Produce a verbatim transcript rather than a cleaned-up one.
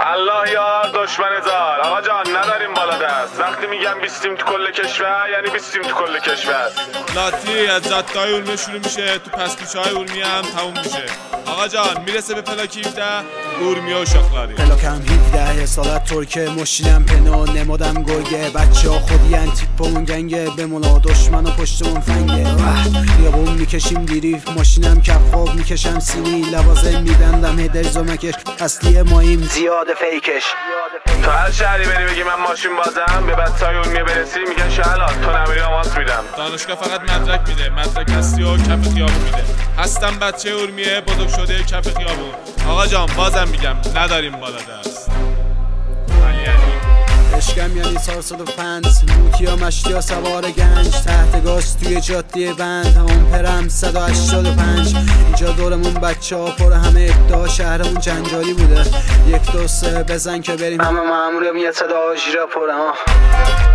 الله یار دشمن زار. آقا جان نداریم بالا دست. وقتی میگم بیستیم تو کل کشور یعنی بیستیم تو کل کشور. لاتی از جاده‌های ارومیه شروع میشه، تو پس‌کوچه‌های ارومیه هم تموم میشه. آقا جان میرسه به پلاک هفده ارومیه و شاخلاری. پلاکم هفده سالت ترکه مشیدم پنو نمادم گرگه بچه ها خودین تیپمون گنگه بمولا دشمن و پشتمون فنگه. خیابون میکشیم دیریف ماشینم کپ خواب میکشم سینی لوازم میبندم هیدر زمکش اصلی ماییم زیاد فیکش. تو هر شهری بری بگی من ماشین بازم به بچه‌های ارومیه برسی میگن شهلات تو نمیری آماس میدم. دانشگاه فقط مدرک میده، مدرک هستی و کف خیابون میده. هستم بچه ارومیه بزرگ شده کف خیابون. آقا جان بازم میگم نداریم بالا دست. عشقم یعنی سارصد و پنج موتیا مشتیا سوار گنج تحت گاز توی جاده بند همون پرم صد و هشتاد و پنج. اینجا دورمون بچه ها پر همه ادعا شهرمون جنجالی بوده یک دو سه بزن که بریم همه مامورم یه صدا آژیرا پره ها.